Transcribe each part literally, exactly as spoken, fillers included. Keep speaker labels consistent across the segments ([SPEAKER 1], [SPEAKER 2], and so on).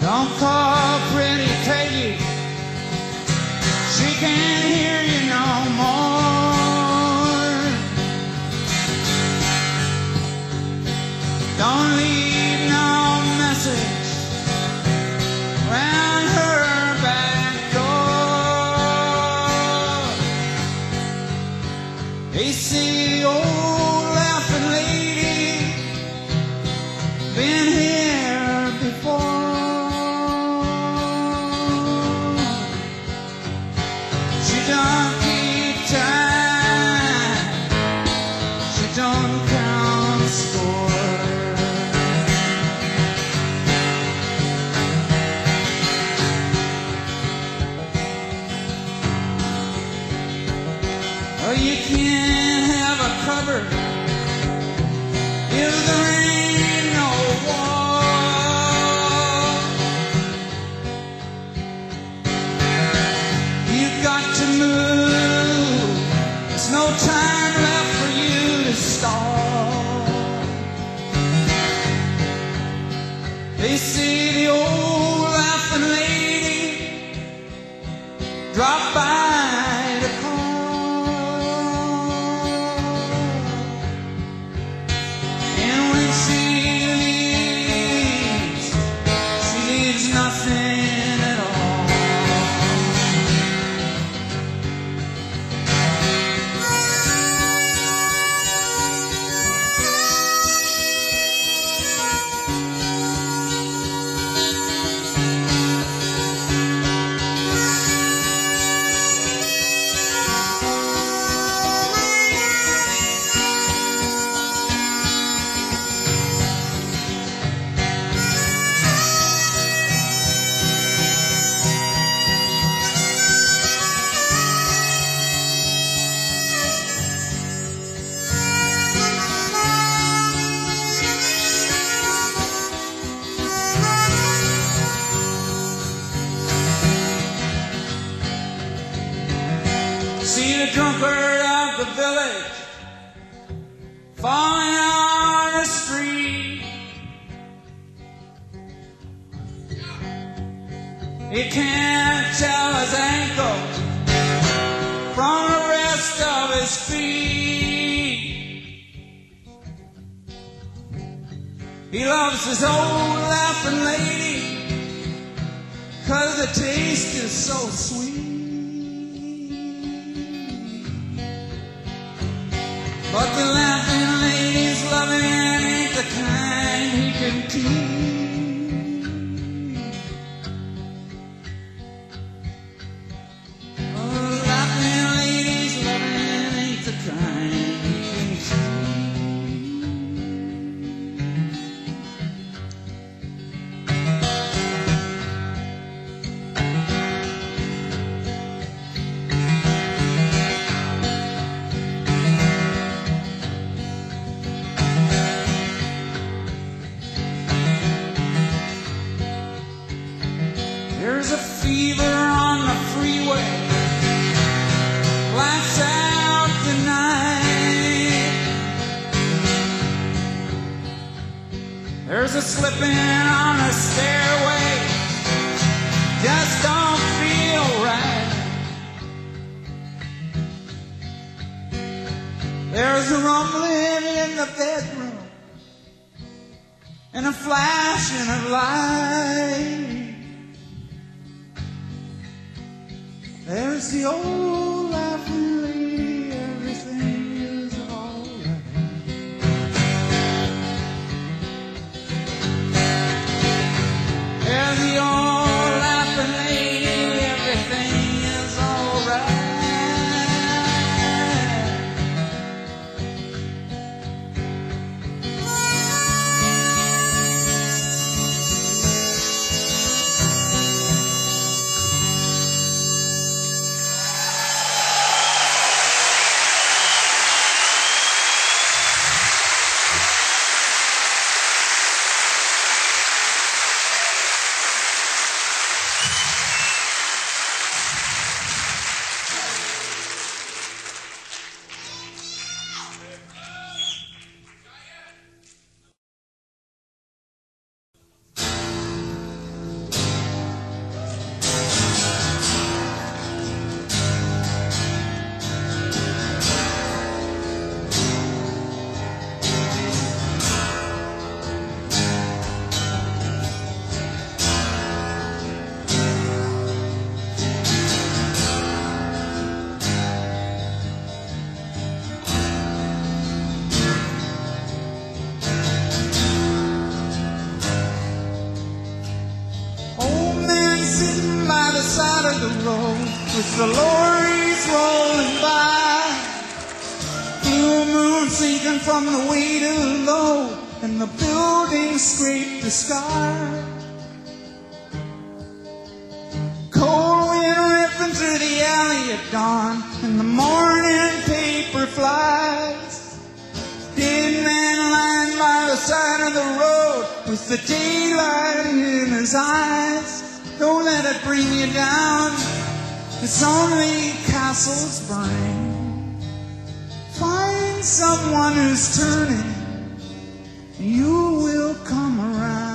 [SPEAKER 1] Don't call pretty Peggy, she can't hear you no more. Don't leave no message round her back door. They see the old laughing lady been here before. She don't keep time, she don't count score. Oh, you can't have a cupboard if there ain't no wall. You've got to move, there's no time left for you to stall. They see the old laughing lady drop by to call. And when she leaves, she leaves nothing at all. See the drunkard of the village falling on the street. He can't tell his ankle from the rest of his feet. He loves his old laughing lady 'cause the taste is so sweet. But the laughing lady's loving ain't the kind he can keep. Oh, the laughing lady's loving ain't the kind he can There's a fever on the freeway, lights out tonight. There's a slipping on the stairway, just don't feel right. There's a rumbling in the bedroom and a flashing of light. There's the old laughing lady, everything is alright. There's the old laughing lady, everything is alright. side of the road with the lorries rolling by. Blue moon sinking from the weight of the load, and the buildings scrape the sky. Cold wind ripping through the alley at dawn, and the morning paper flies. Dead man lying by the side of the road with the daylight in his eyes. Don't let it bring you down, it's only castles burning. Find someone who's turning, and you will come around.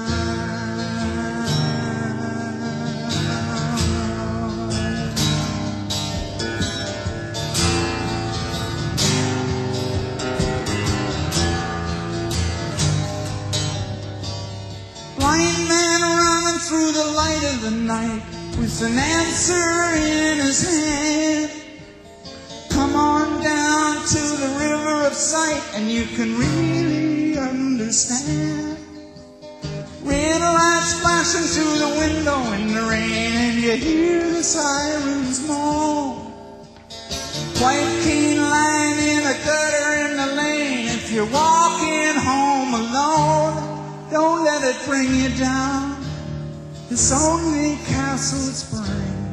[SPEAKER 1] Blind man running through the light of the night with an answer in his hand. Come on down to the river of sight and you can really understand. Red lights flashing through the window in the rain, and you hear the sirens moan. White cane lying in a gutter in the lane. If you're walking home alone, don't let it bring you down, it's only castles burning.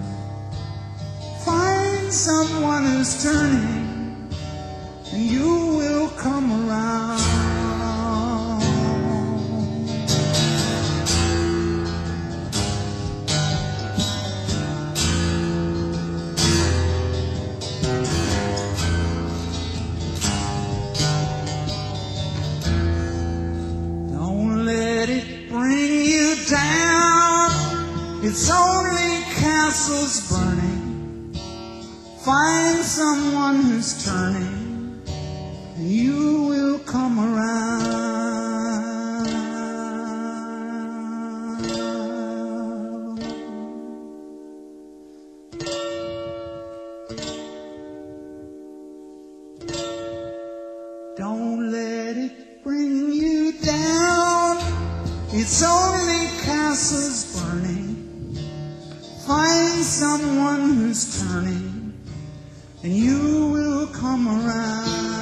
[SPEAKER 1] Find someone who's turning, and you will come around. Don't let it bring you down, it's only castles burning. Find someone who's turning, and you will come around. Don't let it bring you down, it's only castles burning. Find someone who's turning, and you will come around.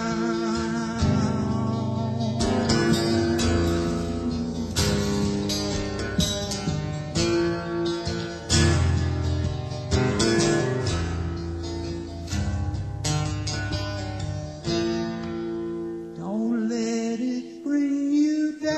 [SPEAKER 1] Don't let it bring you down.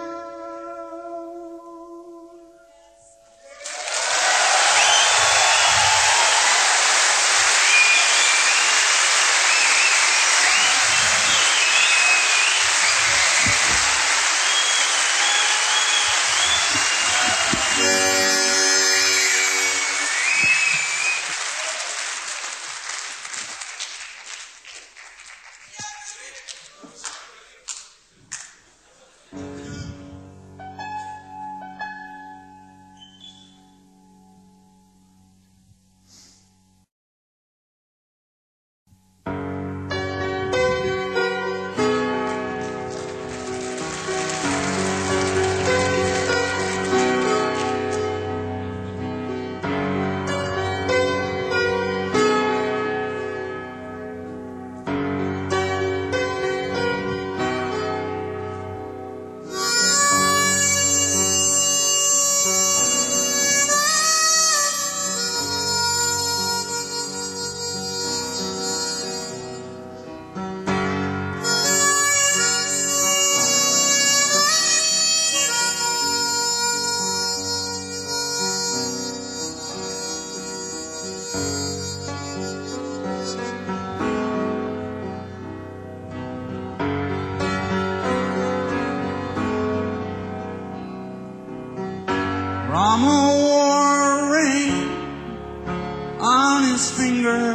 [SPEAKER 1] Rama wore a ring on his finger.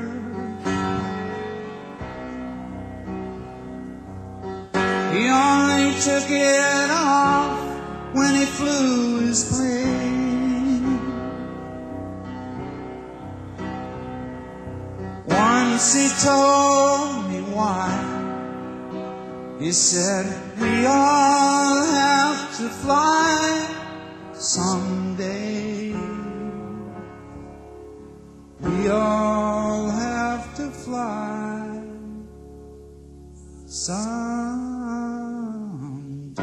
[SPEAKER 1] He only took it off when he flew his plane. Once he told me why. He said, we all have to fly someday. all have to fly someday.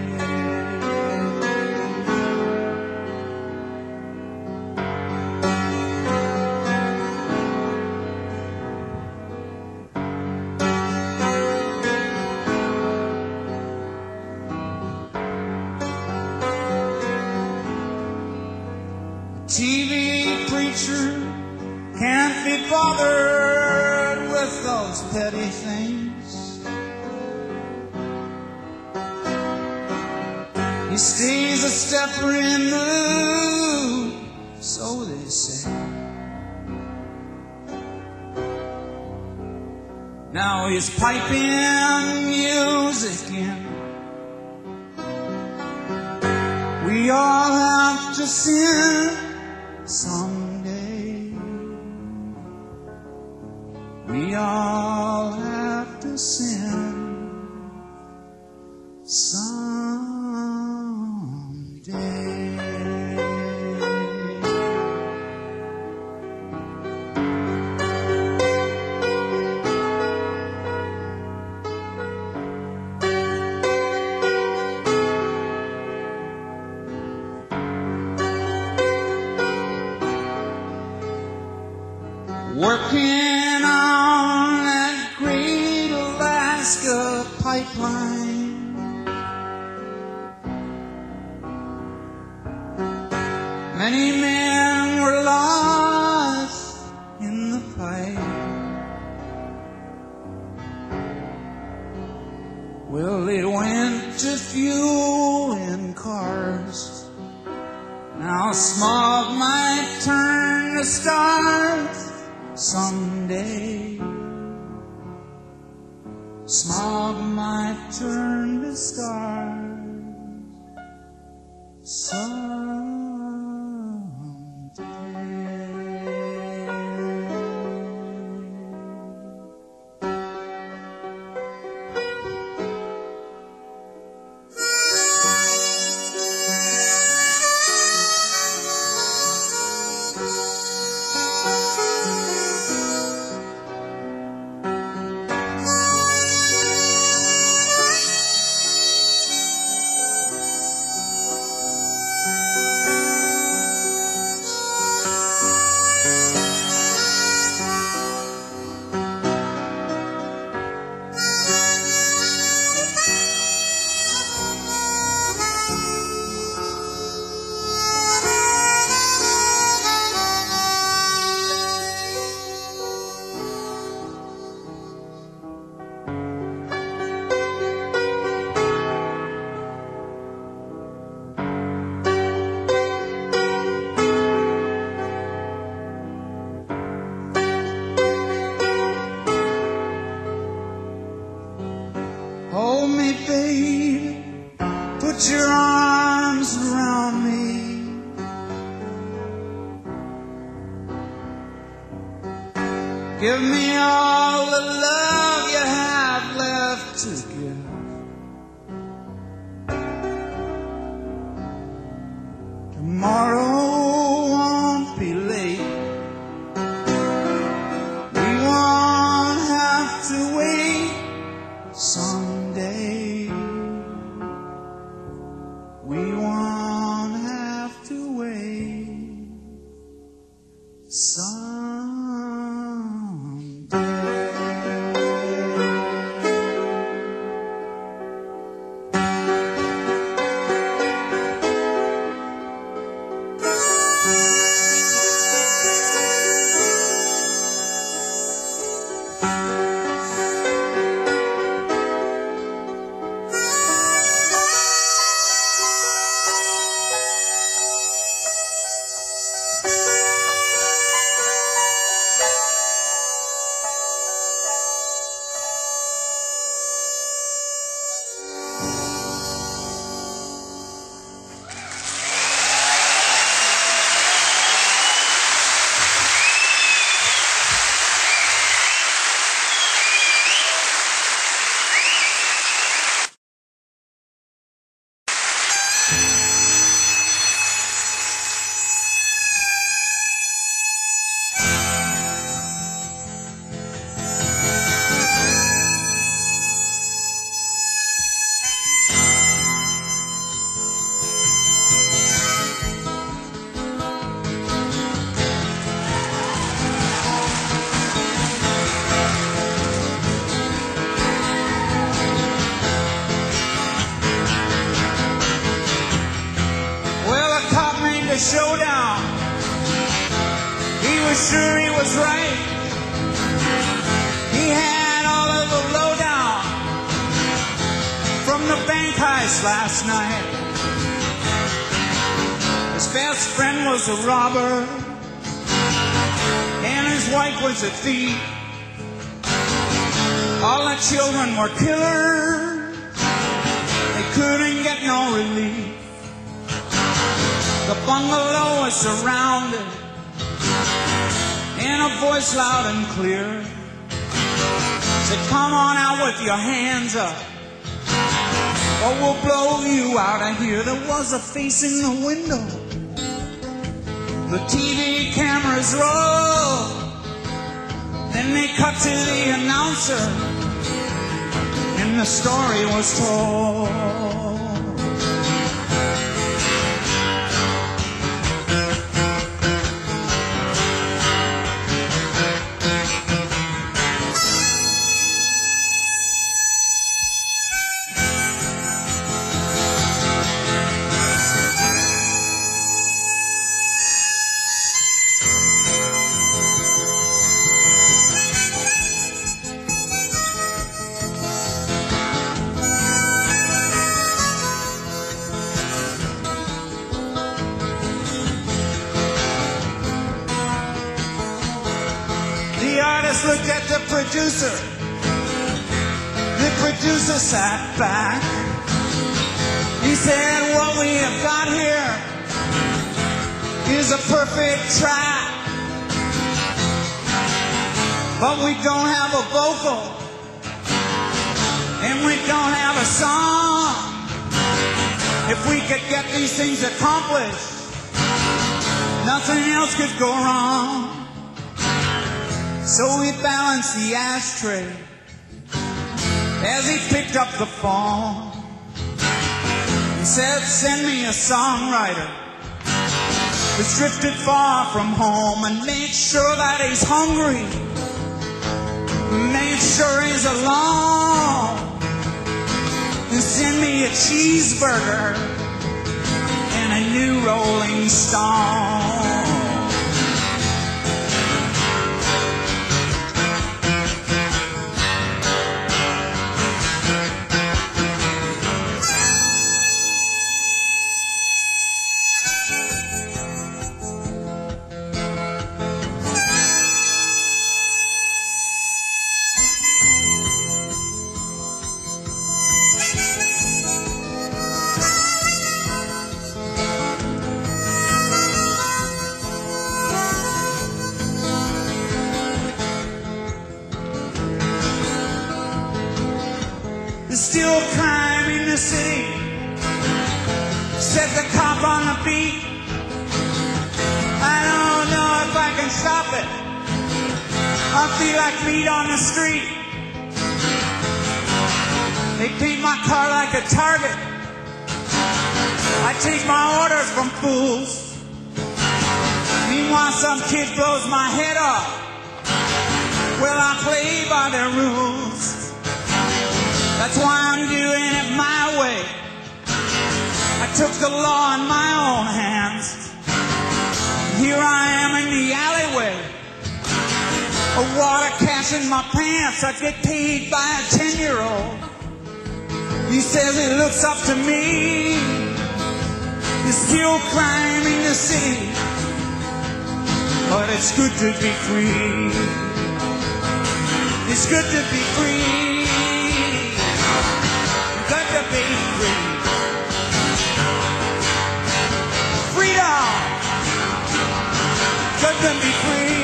[SPEAKER 1] T V preacher can't be bothered with those petty things. He stays a step removed, so they say. Now he's piping music in. We all have to sin someday. We all have to sin someday. Working on that great Alaska pipeline, many men were lost in the pipe. Well, they went to fuel in cars. Now smog might turn to stars someday. Smog might turn to stars someday. Hold me, baby, put your arms around me. Give me all the love you have left to give. Tomorrow won't be late. We won't have to wait someday. We won't have to wait someday. a showdown. He was sure he was right. He had all of the lowdown from the bank heist last night. His best friend was a robber, and his wife was a thief. All the children were killers. They couldn't get no relief. The bungalow was surrounded, and a voice loud and clear said, come on out with your hands up, or we'll blow you out of here. There was a face in the window. The T V cameras rolled. Then they cut to the announcer, and the story was told. The artist looked at the producer. The producer sat back. He said, what we have got here is a perfect track, but we don't have a vocal, and we don't have a song. If we could get these things accomplished, nothing else could go wrong. So he balanced the ashtray as he picked up the phone. He said, send me a songwriter who's drifted far from home and made sure that he's hungry, made sure he's alone, and send me a cheeseburger and a new Rolling Stone. There's still crime in the city, said the cop on the beat. I don't know if I can stop it. I feel like meat on the street. They paint my car like a target. I take my orders from fools. Meanwhile, some kid blows my head off. Well, I play by their rules. That's why I'm doing it my way. I took the law in my own hands. Here I am in the alleyway, a water cash in my pants. I get paid by a ten-year-old. He says he looks up to me. There's still crime in the city, but it's good to be free. It's good to be free. Good to be free. Freedom. Good to be free.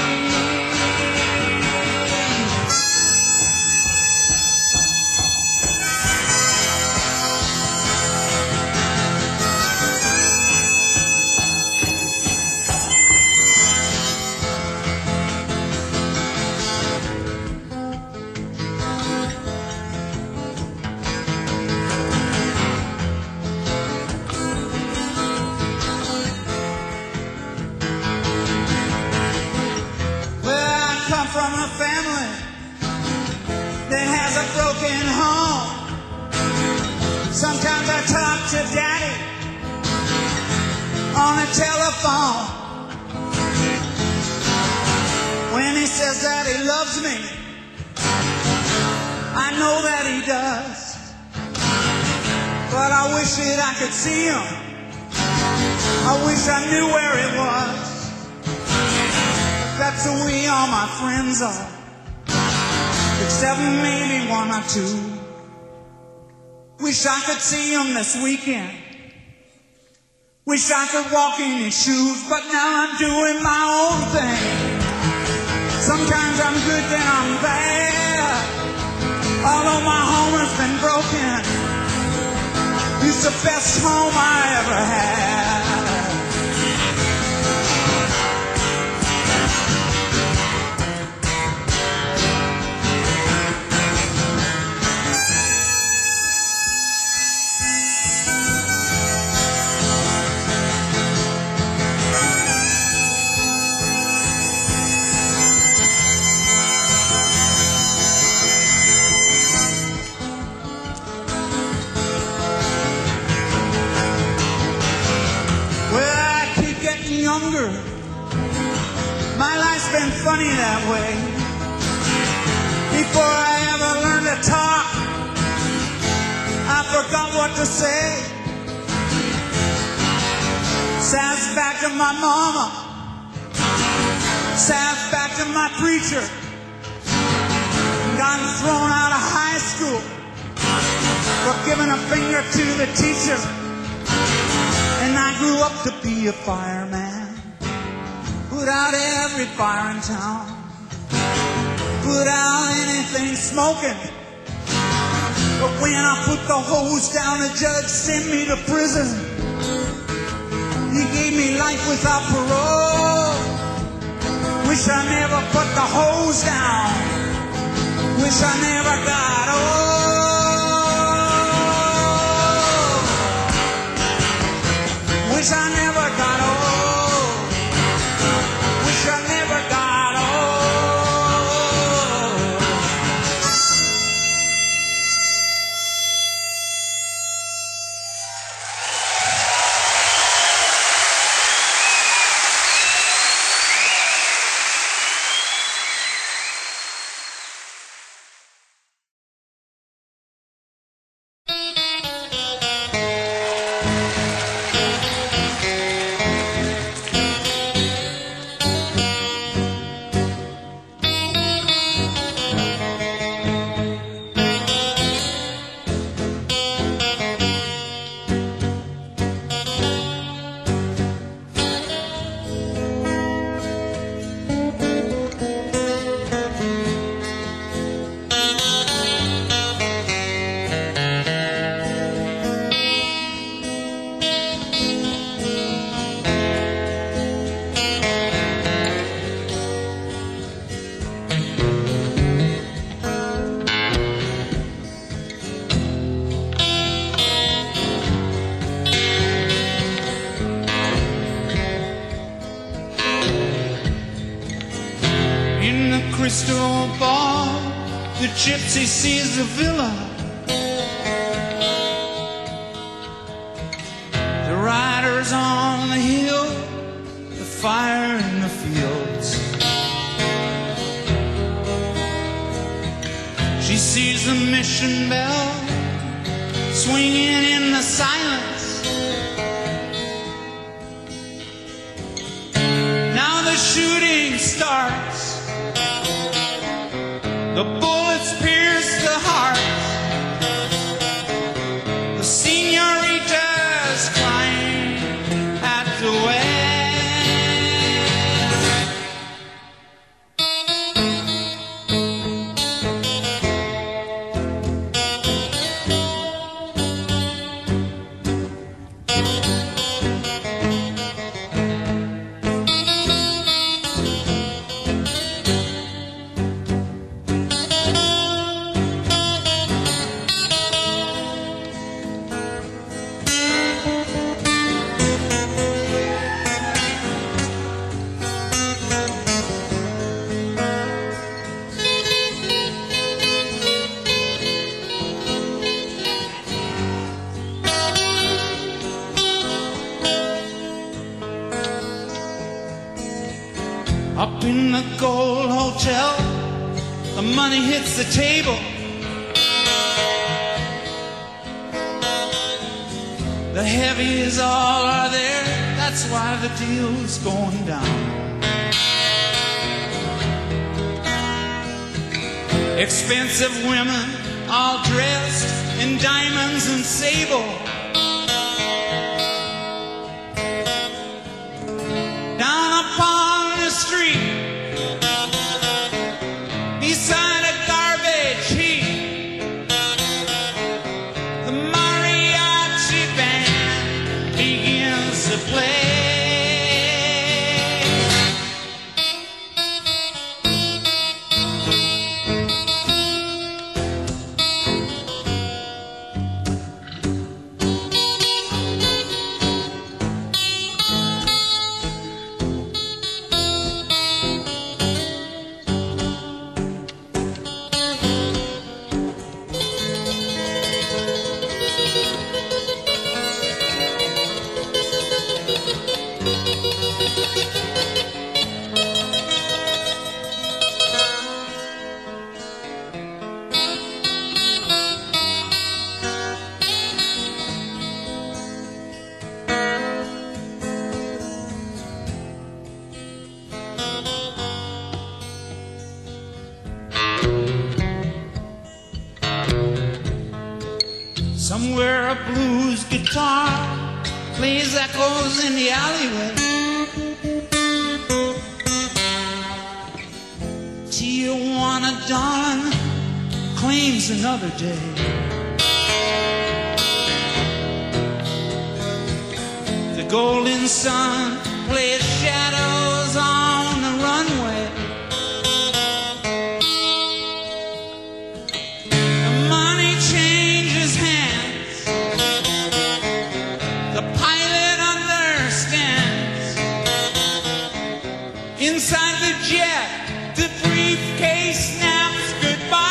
[SPEAKER 1] From a family that has a broken home. Sometimes I talk to Daddy on on the telephone. When he says that he loves me, I know that he does. But I wish that I could see him. I wish I knew where he was. That's the way all my friends are, except maybe one or two. Wish I could see him this weekend. Wish I could walk in his shoes, but now I'm doing my own thing. Sometimes I'm good, then I'm bad. Although my home has been broken, it's the best home I ever had. Younger. My life's been funny that way. Before I ever learned to talk, I forgot what to say. Sass back to my mama, sass back to my preacher. Gotten thrown out of high school for giving a finger to the teacher. And I grew up to be a fireman. Put out every fire in town. Put out anything smoking. But when I put the hose down, the judge sent me to prison. He gave me life without parole. Wish I never put the hose down. Wish I never got old. Wish I never got old. Wish I never got old. Crystal ball, the gypsy sees the villa. The riders on the hill, the fire in the fields. She sees the mission bell swinging in the silence. Now the shooting starts. The bullets pierce the heart. The señoritas crying at the well. Up in the Gold Hotel, the money hits the table. The heavies all are there, that's why the deal's going down. Expensive women, all dressed in diamonds and sable. Down upon the street, beside a garbage heap, the mariachi band begins to play. Somewhere a blues guitar plays echoes in the alleyway. Tijuana dawn claims another day. The golden sun plays shadows on the runway. The money changes hands. The pilot understands. Inside the jet, the briefcase snaps goodbye.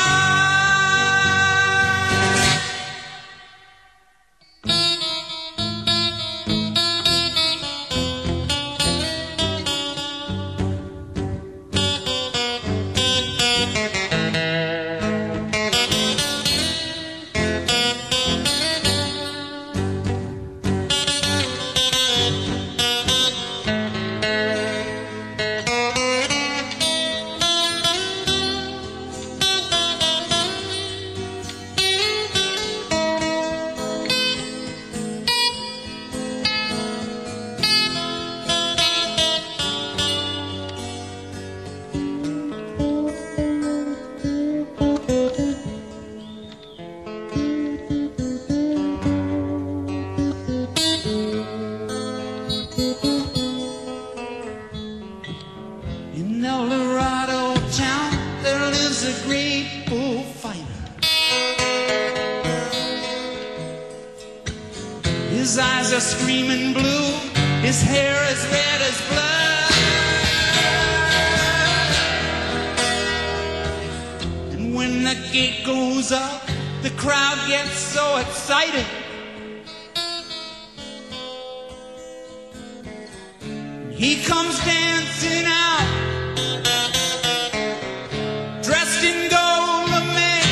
[SPEAKER 1] In El Dorado town, there lives a great bullfighter. His eyes are screaming blue, his hair is red as blood. And when the gate goes up, the crowd gets so excited. He comes dancing out, dressed in gold lame.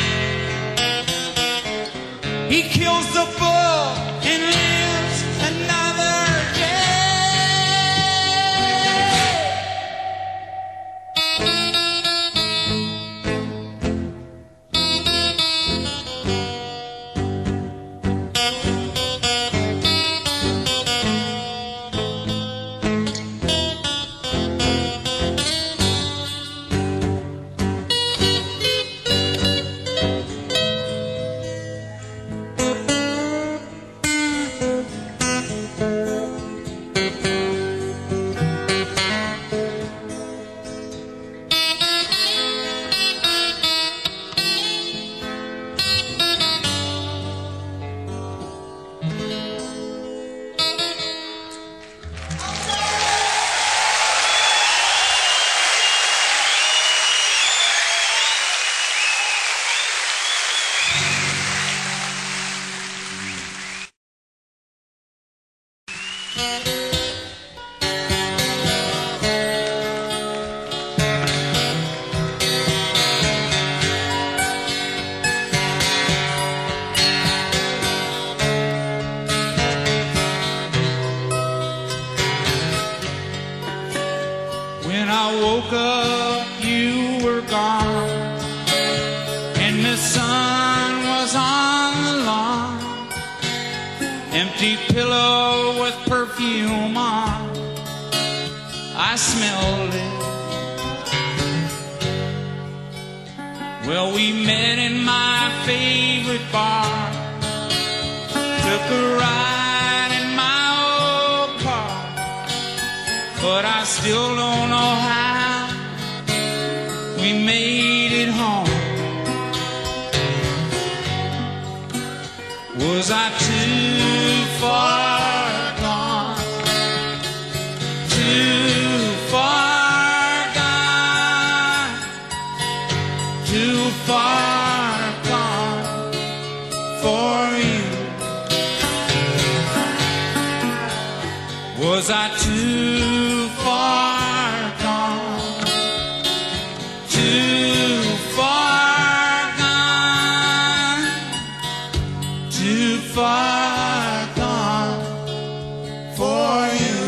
[SPEAKER 1] He kills the bull and lives another When I woke up, you were gone, and the sun was on the lawn. Empty pillow with perfume on, I smelled it. Well, we met in my favorite bar, took a ride in my old car, but I still don't know how we made it home. Was I too far gone? Too far gone? Too far gone for you? Was I too far gone? Too far gone? Too far gone for you?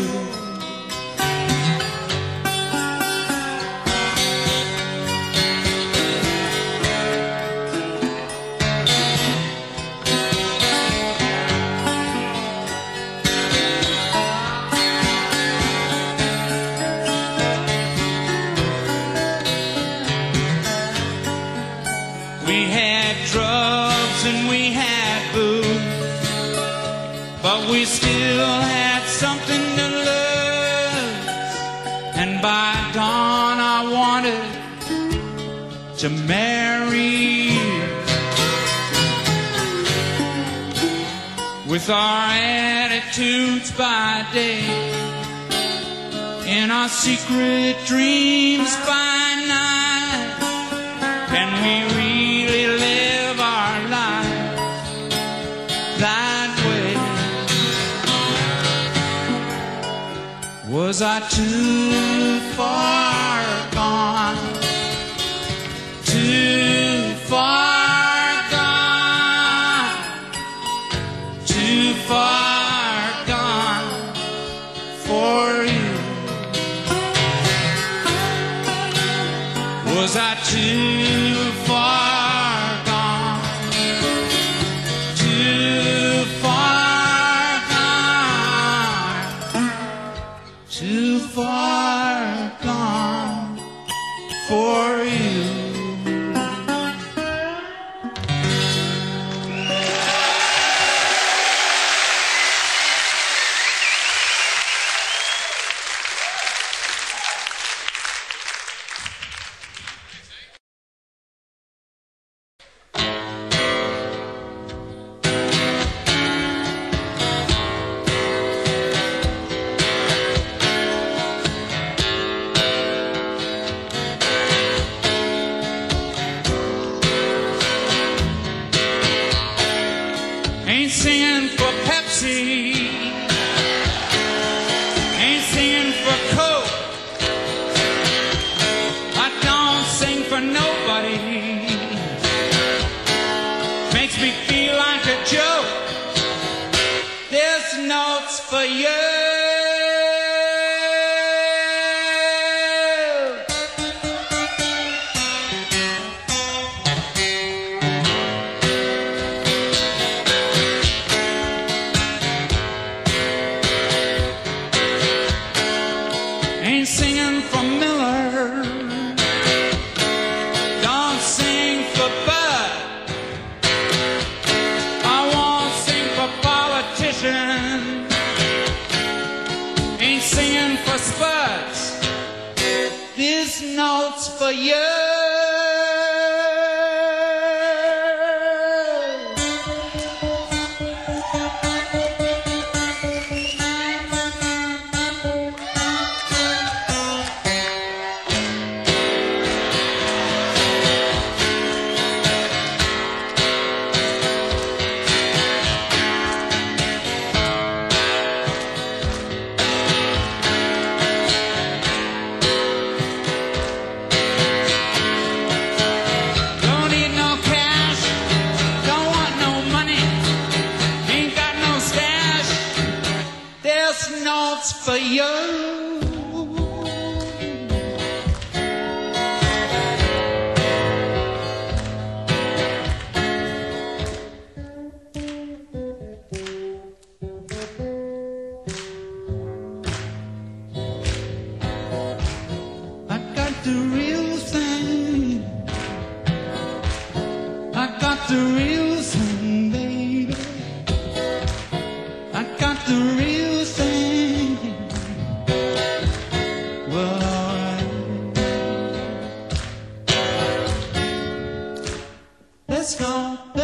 [SPEAKER 1] We had drugs and we had booze, but we still had something to lose. And by dawn I wanted to marry you. With our attitudes by day and our secret dreams by night, can we really live our lives that way? Was I too far gone? Too far gone? Too far gone for you? Was I too far gone? Too far gone? Too far gone for you? Ain't singing for Pepsi, ain't singing for Coke, I don't sing for nobody. Makes me feel like a joke. This note's for you. Ain't singing for Miller, don't sing for Bud, I won't sing for politicians. Ain't singing for Spuds, this note's for you.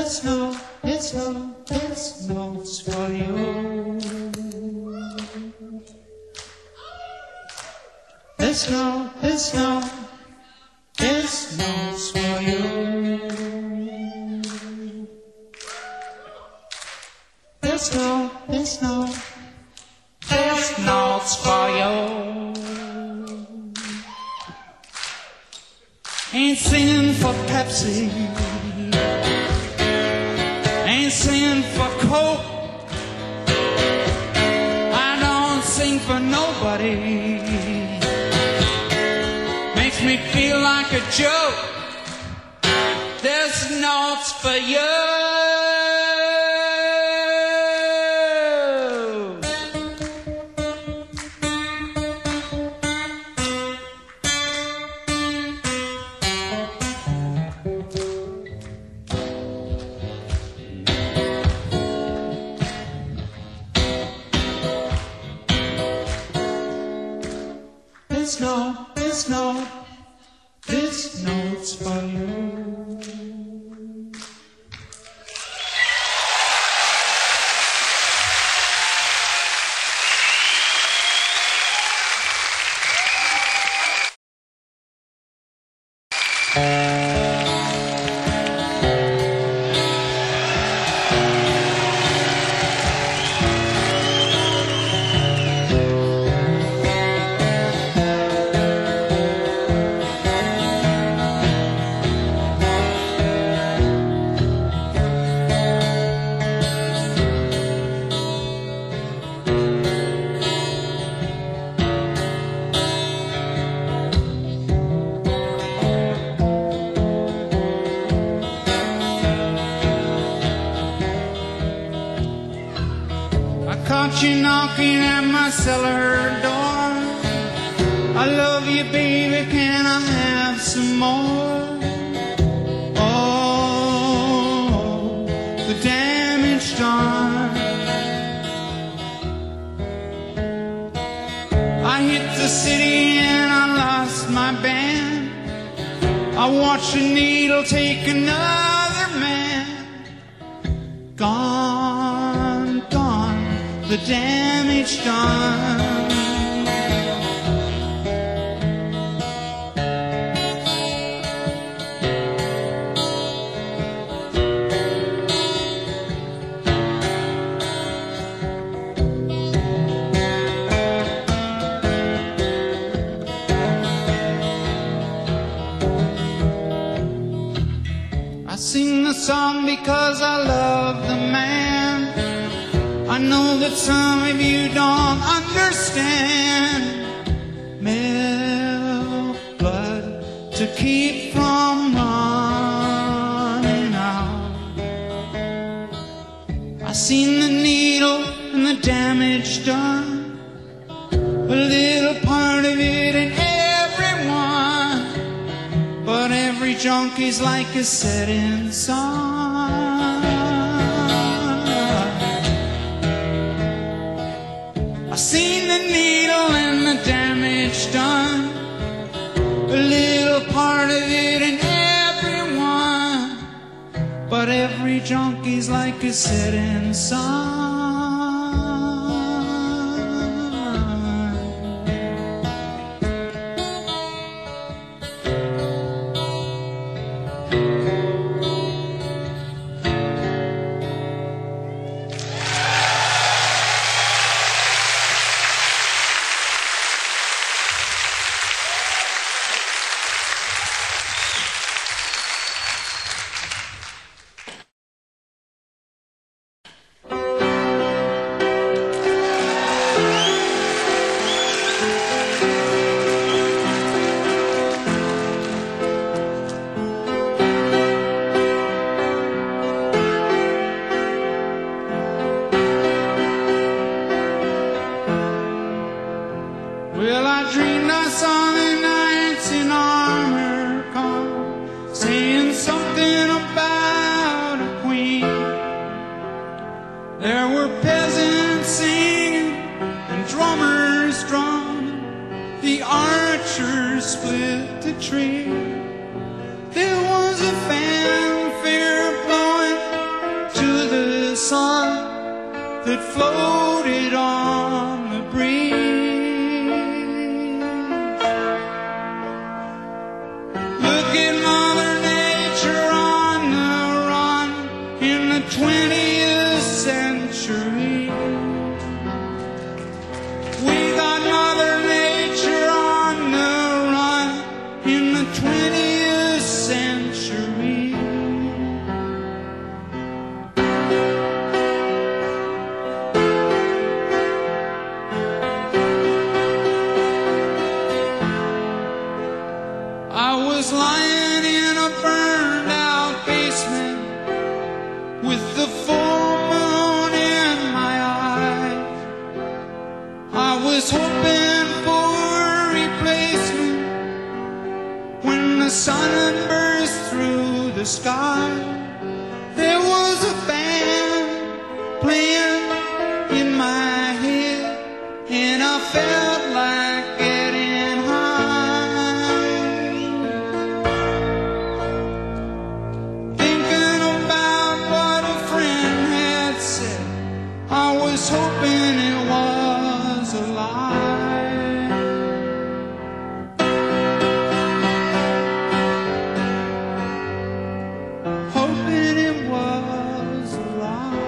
[SPEAKER 1] This note, this note, this note's for you. This note, this note, this note's for you. This note, this note, this note's for you. Ain't singing for Pepsi, ain't singing for Coke. I don't sing for nobody. Makes me feel like a joke. This note's for you. This note, this note, this note's for you. Caught you knocking at my cellar door. I love you, baby, can I have some more? Oh, the damage done. I hit the city and I lost my band. I watched a needle take another man. Gone, gone, the damage done. I sing the song because I love the man. I know that some of you don't understand. Milk, blood to keep from running out. I seen the needle and the damage done. A little part of it in everyone, but every junkie's like a setting sun. I seen the needle and the damage done, a little part of it in everyone, but every junkie's like a setting sun. Well, I dreamed I saw the knights in armor come, saying something about a queen. There were peasants singing and drummers drumming, the archers split the tree. There was a fanfare blowing that floated on the breeze. Look at Mother Nature on the run in the twentieth century. We got Mother Nature on the run in the twentieth century. I was lying in a burned out basement with the full moon in my eyes. I was hoping for a replacement when the sun burst through the sky. There was a band playing in my head, and I felt like getting high, thinking about what a friend had said. I was hoping it was a lie, hoping it was a lie.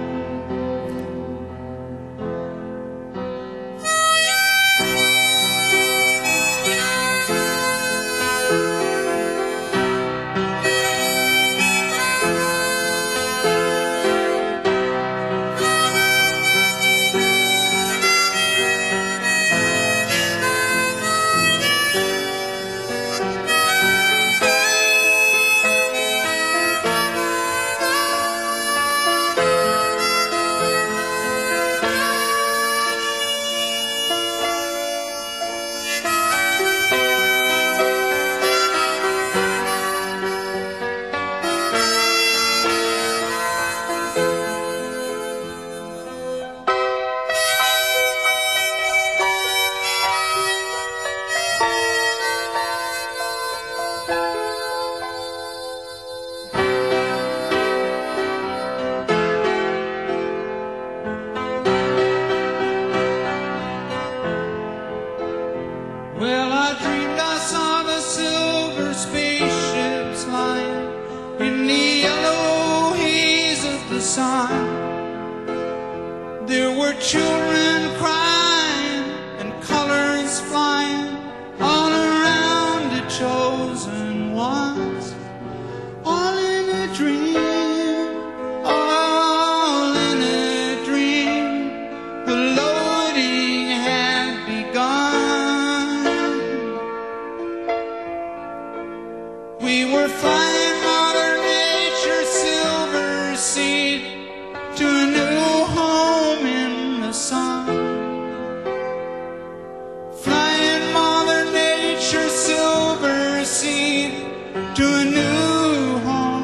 [SPEAKER 1] Well, I dreamed I saw the silver spaceships lying in the yellow haze of the sun. There were children crying and colors flying all around the chosen ones. All in a dream, all in a dream. The loading had begun. We were flying Mother Nature's silver seed to a new home in the sun. Flying Mother Nature's silver seed to a new home.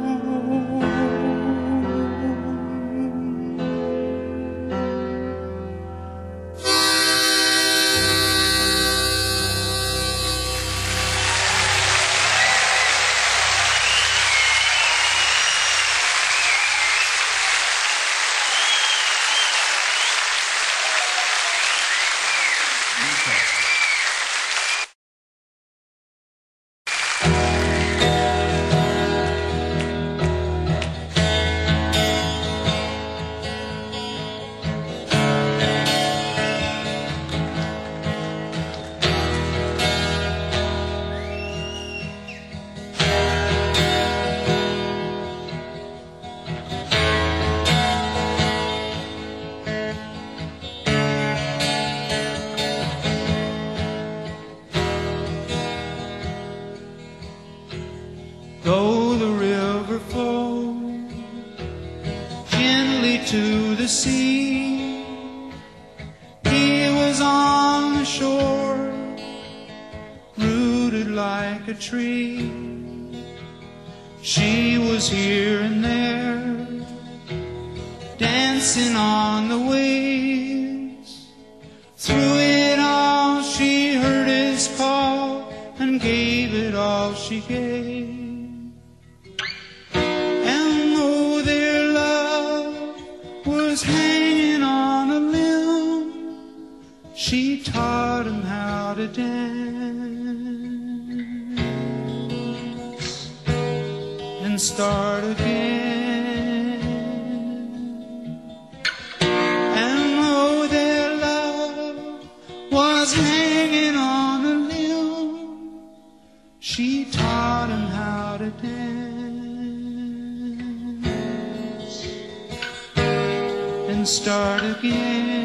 [SPEAKER 1] Though the river flows gently to the sea, he was on the shore, rooted like a tree. She was here and there, dancing on the waves. Through it all she heard his call and gave it all she gave. And though their love was hanging taught him how to dance and start again. And though their love was hanging on a limb, she taught him how to dance and start again.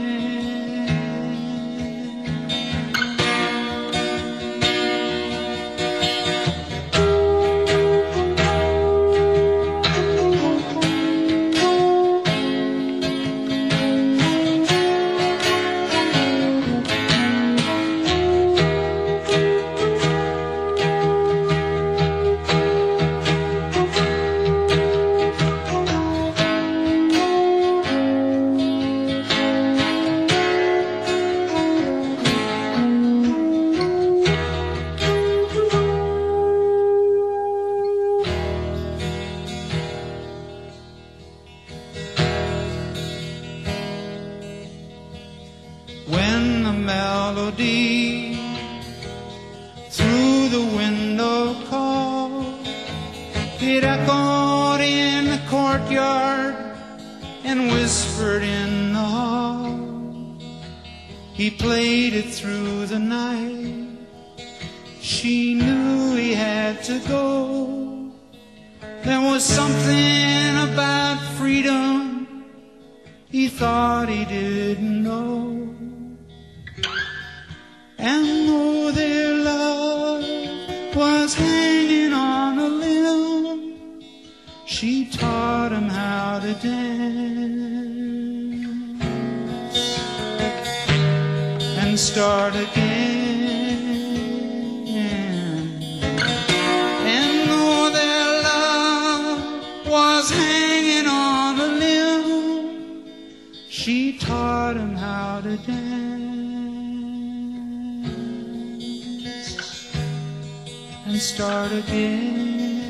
[SPEAKER 1] When the melody through the window called, it echoed in the courtyard and whispered in the hall. He played it through the night. She knew he had to go. There was something about freedom he thought he didn't know. And though their love was hanging on a limb, she taught him how to dance and start again. And though their love was hanging on a limb, she taught him how to dance and start again.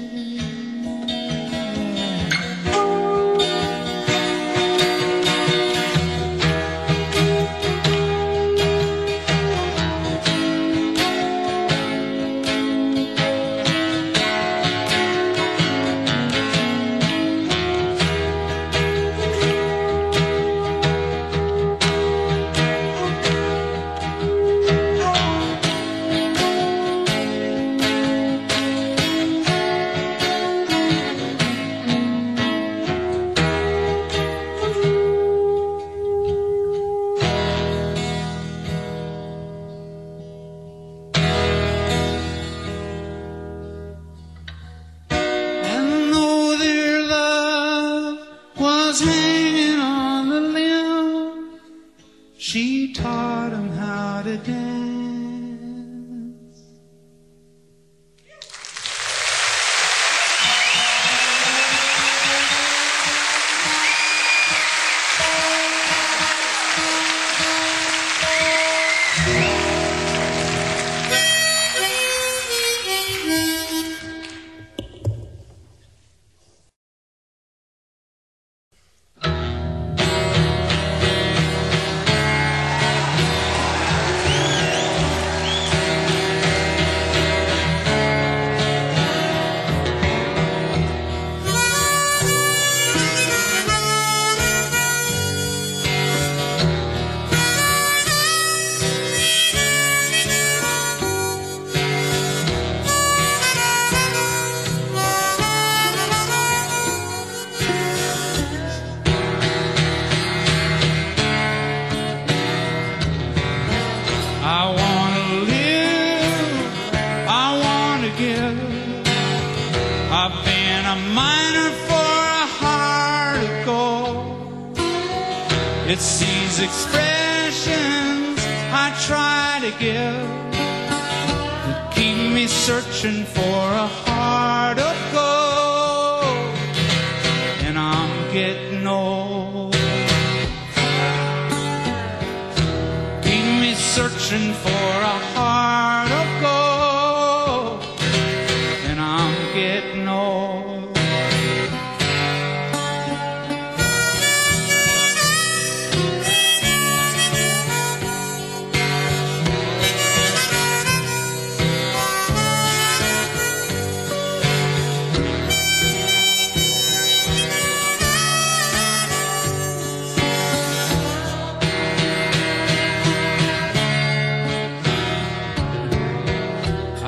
[SPEAKER 1] Hanging on the limb, she taught him how to dance. I've been a miner for a heart of gold. It's these expressions I try to give that keep me searching for a heart of gold. And I'm getting old. Keep me searching for a heart of gold. And I'm getting old.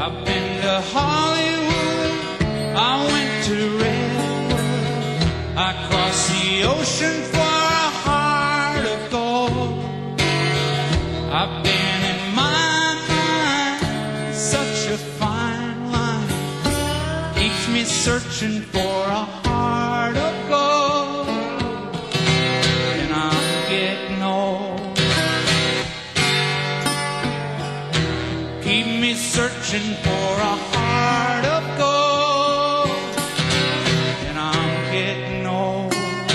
[SPEAKER 1] I've been to Hollywood, I went to Redwood, I crossed the ocean for a heart of gold. I've been in my mind, such a fine line keeps me searching for a heart of gold. And I'm getting old, keep me searching for a heart of gold. And I'm getting old.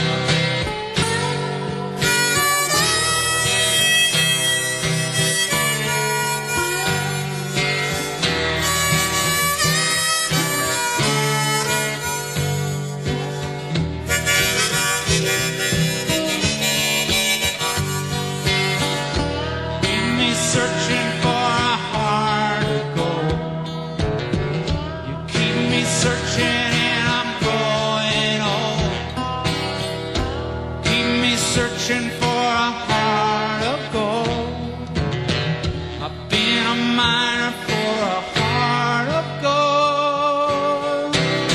[SPEAKER 1] Searching for a heart of gold. You keep me searching and I'm growing old. Keep me searching for a heart of gold. I've been a miner for a heart of gold.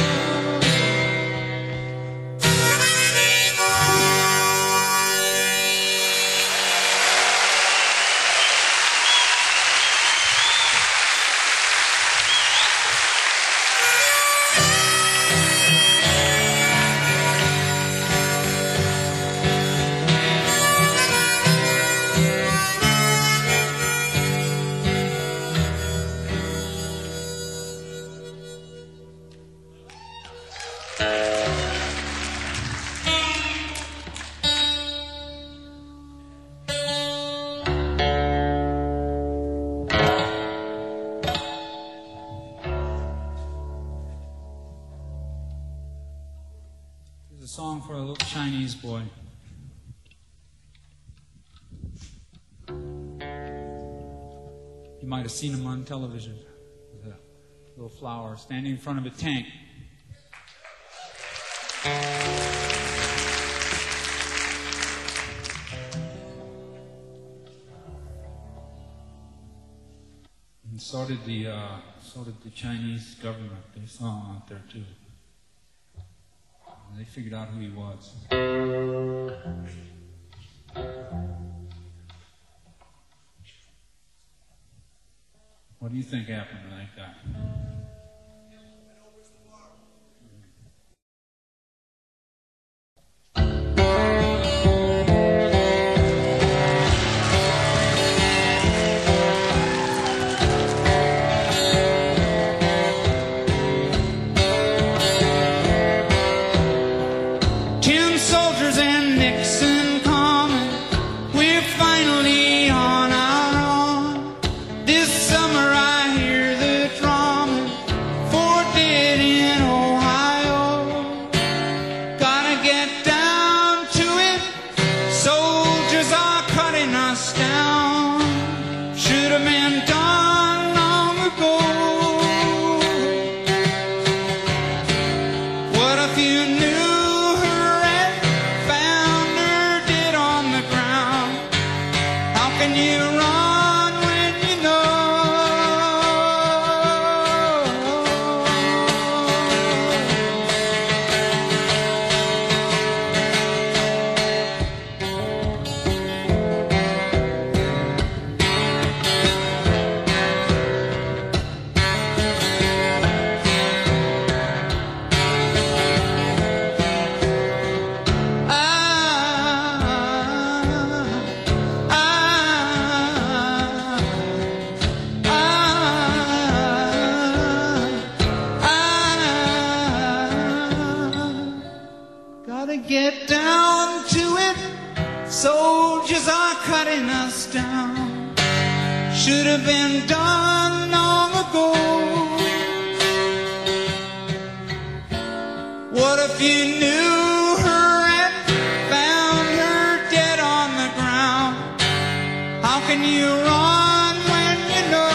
[SPEAKER 1] A song for a little Chinese boy. You might have seen him on television with a little flower standing in front of a tank. And so did the uh, so did the Chinese government. They saw him out there too. They figured out who he was. What do you think happened to that guy? Get down to it, soldiers are cutting us down. Should have been done long ago. What if you knew her and found her dead on the ground? How can you run when you know?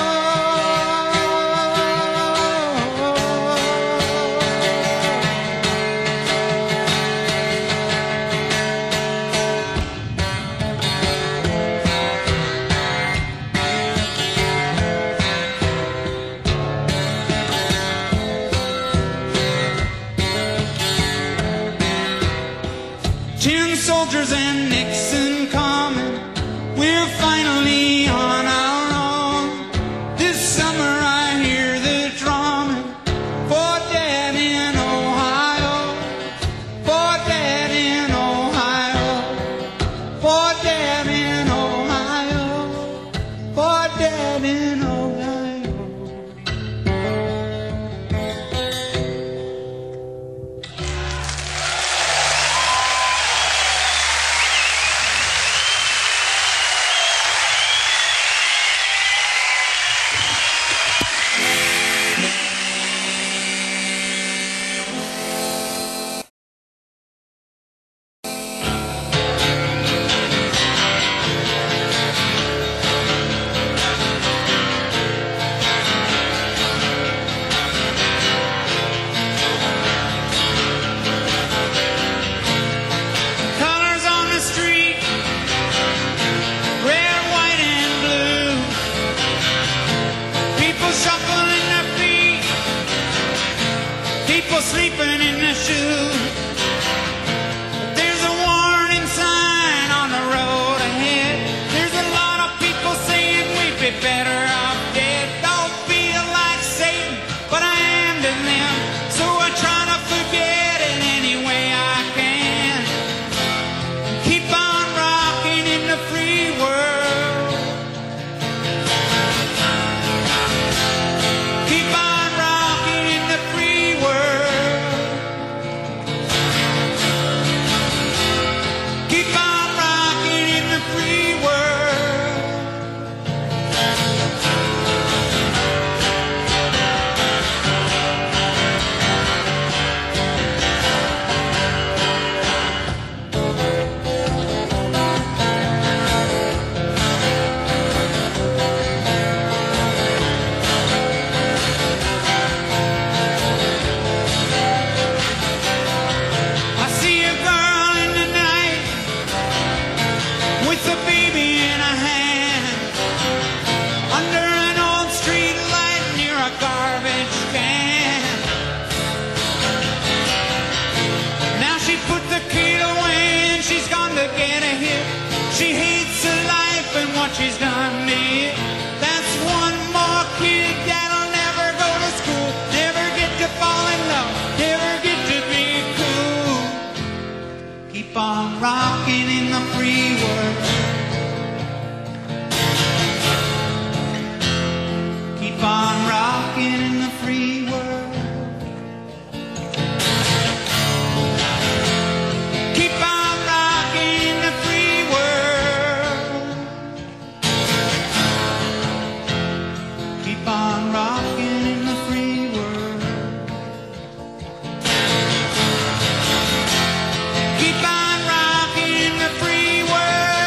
[SPEAKER 1] people sleeping in the shoes. There's a warning sign on the road ahead. There's a lot of people saying we'd be better off dead. Don't feel like Satan, but I am to them, so I try to forget it any way I can. Keep on rocking in the free world. Keep on rocking in the free world. Keep on rocking in the free world. I see a girl in the night with a baby in her hand, under an old street light near a garbage can. Now she put the kid away and she's gone to get a hit. She hates her life and what she's done to it. That's one more kid that'll never go to school, never get to fall in love, never get to be cool. Keep on rocking in the free world. Keep on rocking in the free world. Keep on rocking in the free world. Keep on rocking in the free world. Keep on rocking in the free world.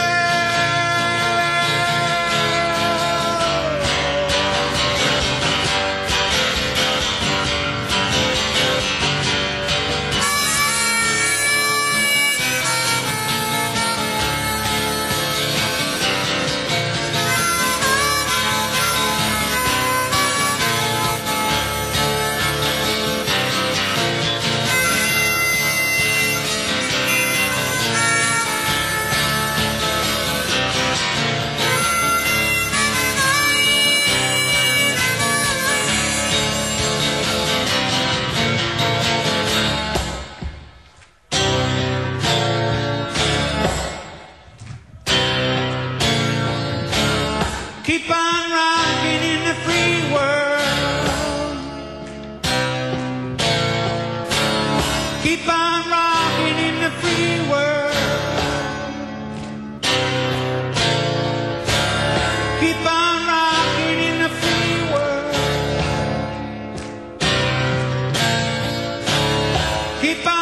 [SPEAKER 1] Keep on rocking in the free world. Keep on rocking in the free world. Keep on rocking in the free world. Keep on